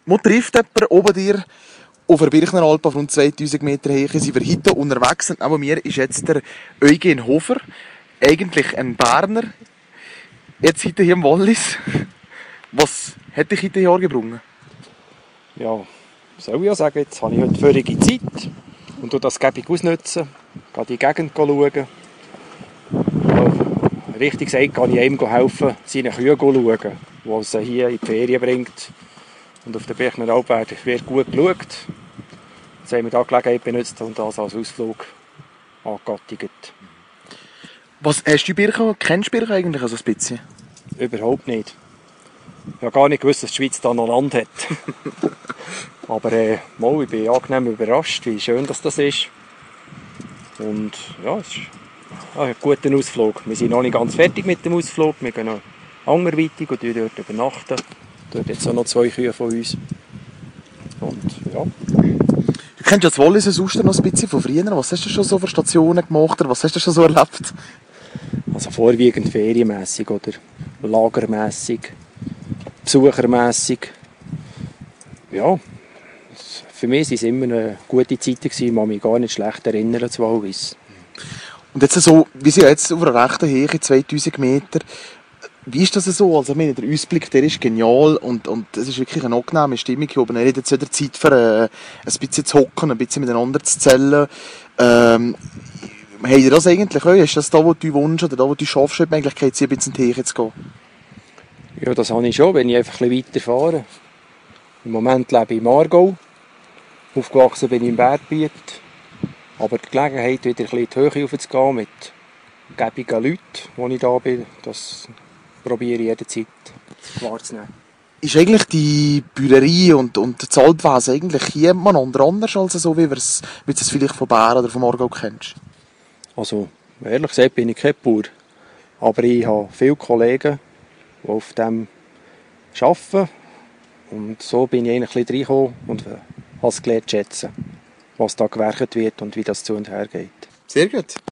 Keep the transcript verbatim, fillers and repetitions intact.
Man trifft jemanden oben dir auf der Birchenalp auf rund zweitausend Meter Höhe. Sind wir heute unterwegs und neben mir ist jetzt der Eugen Hofer, eigentlich ein Berner, jetzt heute hier im Wallis. Was hat dich heute hierher gebracht? Ja, soll ich ja sagen, jetzt habe ich heute völlige Zeit und tue das gäbig ausnutzen, gehe die Gegend schauen. Ja, richtig gesagt, kann ich ihm helfen, seine Kühe schauen, die er hier in die Ferien bringt. Und auf der Birchenalp wird gut geschaut. Jetzt haben wir die Gelegenheit benutzt und das als Ausflug angegattigt. Was hast du Birchen? Kennst du Birchen eigentlich also ein bisschen? Überhaupt nicht. Ich habe gar nicht gewusst, dass die Schweiz da noch Land hat. Aber äh, mal, ich bin angenehm überrascht, wie schön das, das ist. Und ja, es ist ein guter Ausflug. Wir sind noch nicht ganz fertig mit dem Ausflug. Wir gehen noch anderweitig und dort übernachten. Dort jetzt auch noch zwei Kühe von uns. Und ja. Du kennst ja das Wallis sonst noch ein bisschen von früher. Was hast du schon so für Stationen gemacht oder was hast du schon so erlebt? Also vorwiegend ferienmässig oder lagermässig, besuchermässig. Ja, für mich waren es immer eine gute Zeit, ich kann mich gar nicht schlecht erinnern zu Wallis. Und jetzt so, wir sind jetzt auf einer rechten Höhe, zweitausend Meter. Wie ist das so? Also, ich meine, der Ausblick, der ist genial und, und es ist wirklich eine angenehme Stimmung hier oben. Er hat jetzt wieder Zeit für äh, ein bisschen zu hocken, ein bisschen miteinander zu zählen. Ähm, habt ihr das eigentlich auch? Ist das da, wo du wünschst oder da, wo du schaffst, die Möglichkeit, ein bisschen in die Höhe zu gehen? Ja, das habe ich schon, wenn ich einfach ein bisschen weiter fahre. Im Moment lebe ich im Aargau. Aufgewachsen bin ich im Berggebiet. Aber die Gelegenheit, wieder ein bisschen in die Höhe raufzugehen mit gäbigen Leuten, wo ich da bin, das probiere ich jederzeit wahrzunehmen. Ist eigentlich die Bäuerie und, und das Alpwesen eigentlich hier miteinander anders, als so, wie du es vielleicht von Bern oder vom Aargau kennst? Also, ehrlich gesagt bin ich kein Bauer. Aber ich habe viele Kollegen, die auf dem arbeiten. Und so bin ich eigentlich ein bisschen reingekommen und habe es gelernt zu schätzen, was da gewerkt wird und wie das zu und her geht. Sehr gut.